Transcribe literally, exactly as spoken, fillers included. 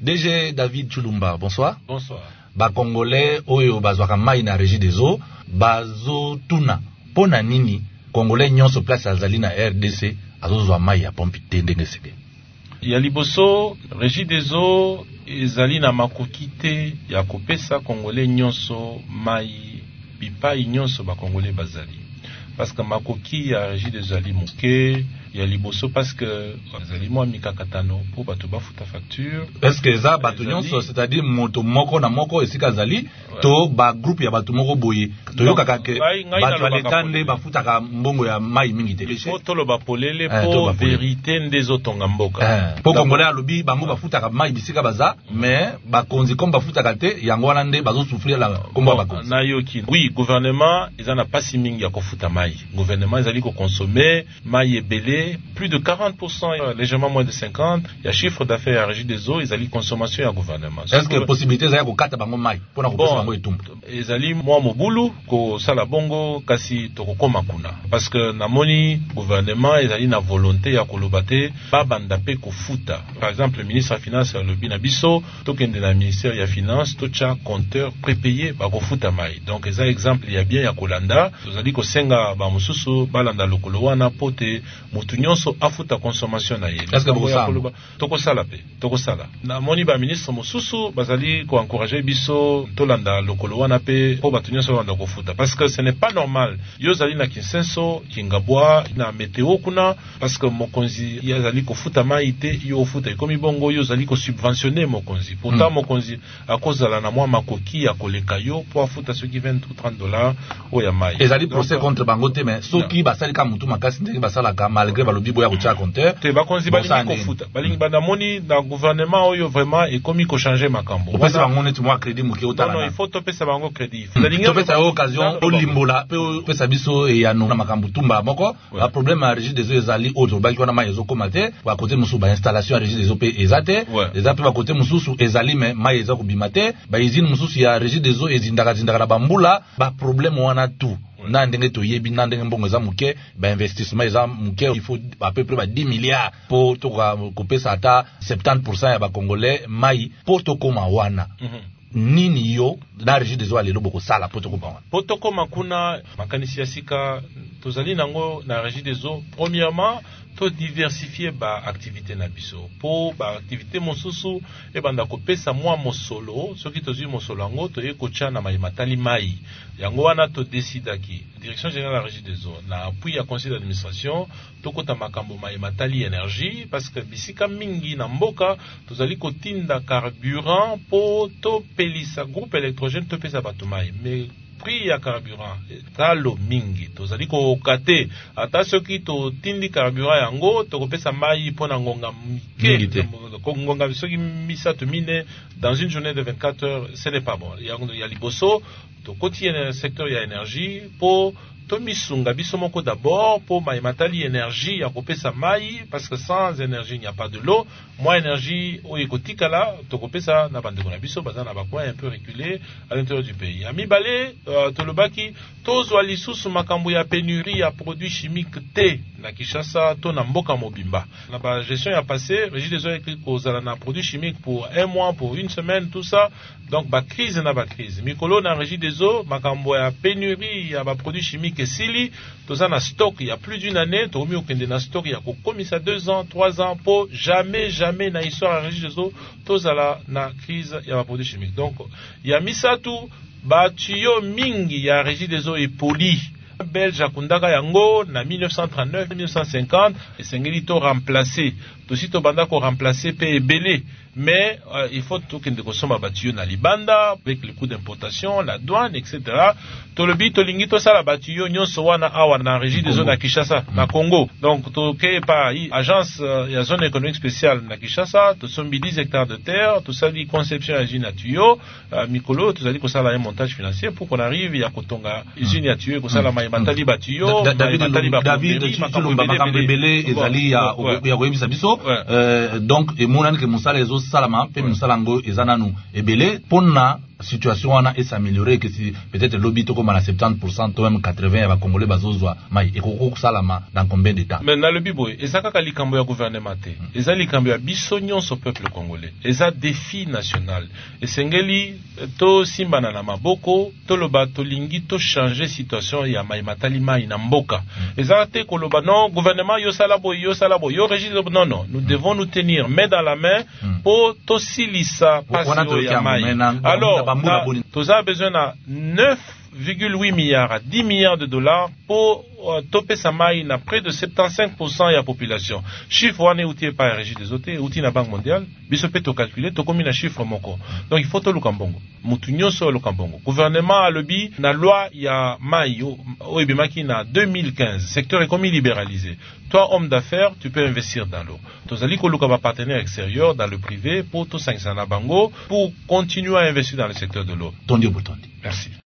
D G David Chulumba, bonsoir. Bonsoir. Ba Congolais oyo bazwaka mai na régie des eaux bazo tuna pona nini Congolais nyonso place azali na R D C azozwa mai ya pompe te ndenge seke. Ya liboso régie des eaux ezali na makoki te ya kopesa Congolais nyonso mai bipai nyonso ba Congolais bazali. Parce que makoki ya régie des eaux ali muke ya liboso parce que ezali mwa mikakatano po bato bafuta facture. Est-ce que ça bato nyonso c'est-à-dire moto moko na moko esika zali to ba groupe ya bato moko boye to yoka kake bato aletande bafuta ka mbongo ya mai mingi te. Faut tolo ba polele po vérité ndezo tonga mboka. Po Congolais alobi bango bafuta ka mai bisika baza mais ba konzi comme bafuta ka te yango wana nde bazo souffrir la komba ba konzi. Na yoki. Oui, gouvernement ezana pasi mingi ya kofuta mai. Gouvernement ezali ko consommer mai ebele plus de quarante pour cent, légèrement moins de cinquante. Il y a chiffre d'affaires à régie des eaux, ils allaient consommation à gouvernement. Est-ce que possibilité ça ko kata bango mai pour na ko pesa bango etumba? Ils allaient moi mobulu ko sala bongo kasi to ko koma kuna. Parce que na moni gouvernement ils allaient na volonté ya kolobate ba banda pe ko futa. Par exemple le ministre des finances le binabiso to kende na ministère ya finance to cha compteur prépayé ba ko futa mai. Donc ça exemple il y a bien ya kolanda, ils allaient ko senga ba mususu balanda lokolo wana pote nyonso afuta consommation na ye. Est-ce que vous savez toko sala pe toko sala na moni ba ministre mosusu bazali ko encourager biso tolanda lokolo wana pe po batu nyonso wanda ko futa parce que ce n'est pas normal yo zali na Kinsenso Kingabwa na météo kuna parce que mokonzi yazali ko futa maite yo futa komi bongo yo zali ko subventionner mokonzi pourtant hmm. mokonzi akozala na mwa makoki ya koleka yo po afuta ce qui vingt ou trente dollars o ya mai ezali procès contre bangote mais soki basali ka mutu makasi ndenge basala ka malgré balobi boya kucha compteur te bakonzi balingi ko futa balingi banda moni na gouvernement oyo vraiment et komi ko changer makambo opesa bango neti mwa crédit muke otala non il faut topesa bango crédit dalingi topesa occasion olimbola pe pesa biso e ya no na makambo tumba moko la problème à régie des eaux ezali autre baki wana mai ezo komate ba côté musu ba installation à régie des eaux pe ezate ezate ba côté mususu ezali mais mai ezo kubimate ba izine mususu ya régie des eaux ezindaka zindaka na bambula ba problème wana tout na ndenge to yebi na ndenge mbongo za muke ba investissement za muke il faut à peu près ba dix milliards pour to kopesa ata soixante pour cent ya ba congolais mai pour to koma wana mm -hmm. Nini yo na régie des eaux alelo boko sala pour to koma wana pour to koma kuna makanisi ya sika tozali nango na régie des eaux premièrement to diversifier ba activité na biso po ba activité mosusu e banda kopesa mwa mosolo soki tozui mosolo ngo to ye kocha na mai matali mai yango wana to décidaki direction générale de la régie des eaux na appui ya conseil d'administration to kota makambo mai matali énergie parce que bisika mingi na mboka tozali kotinda carburant po to pelisa groupe électrogène to pesa bato mai mais prix ya carburant talo mingi tozali ko kate ata soki to tindi carburant yango to kopesa mai pona ngonga mike ngonga soki misato mine dans une journée de vingt-quatre heures ce n'est pas bon ya ya liboso to koti na secteur ya énergie po to misunga biso moko d'abord po mai matali énergie ya kopesa mai parce que sans énergie il n'y a pas de l'eau moi énergie o ekotikala to kopesa na bande na biso bazana ba coin un peu reculé à l'intérieur du pays ami balé uh, to lobaki to zwa lisusu makambo ya pénurie ya produits chimiques te na Kinshasa to na mboka mobimba na ba gestion ya passé régie des eaux écrit kozala na produits chimiques pour un mois pour une semaine tout ça donc ba crise na ba crise mikolo na régie des eaux makambo ya pénurie ya ba produits chimiques et sili toza na stock il y a plus d'une année to mi okende na stock ya ko komisa deux ans trois ans pour jamais jamais na histoire ya régie des eaux tozala na crise ya ba produits chimiques donc ya misatu ba tuyo mingi ya régie des eaux et poli belge akundaka yango na mille neuf cent trente-neuf mille neuf cent cinquante esengeli to remplacer to si to banda ko remplacer pe ebele mais euh, il faut tout kende kosomba batuyo na libanda avec le coût d'importation la douane etc to le bito lingi to sala batuyo nyonso wana awa na régie des eaux na Kinshasa na Congo donc to ke pa agence uh, ya zone économique spéciale na Kinshasa to sombi dix hectares de terre to sali conception ya usine ya tuyo uh, mikolo to sali ko sala un montage financier pour qu'on arrive ya kotonga usine ya tuyo ko sala mai matali batuyo David David Chulumba makambo ebele ezali ya ya koyebisa biso donc emonani ke musala ezo salama pe musala ngo ezananu ebele pona situation wana et s'améliorer que si peut-être lobby to comme à soixante-dix pour cent ou même quatre-vingts va congolais bazozwa mai et ko salama dans combien de temps. Mais na lobby boy ezaka ka likambo ya gouvernement te eza likambo ya biso nyonso peuple congolais eza défi national esengeli to simbana na maboko to loba to lingi to changer situation ya mai matali mai na mboka ezaka te ko loba non gouvernement yo sala boy yo sala boy yo régime non non nous devons nous tenir main dans la main pour to silisa pasio ya mai. Alors tu as besoin de neuf virgule huit milliards à dix milliards de dollars pour uh, toper sa maille na près de soixante-quinze pour cent de la population. Chiffre wane outil par la régie des hôtels, outil na banque mondiale, biso pe to calculer, to combien na chiffre moko. Donc il faut to lukambongo. Mutu nyonso lukambongo. Gouvernement a lobby na loi ya maille o ebimaki na deux mille quinze, secteur économique libéralisé. Toi homme d'affaires, tu peux investir dans l'eau. Tozali ko luka ba partenaire extérieur dans le privé pour to cinq cents na bango pour continuer à investir dans le secteur de l'eau. Tondi Botondi. Merci.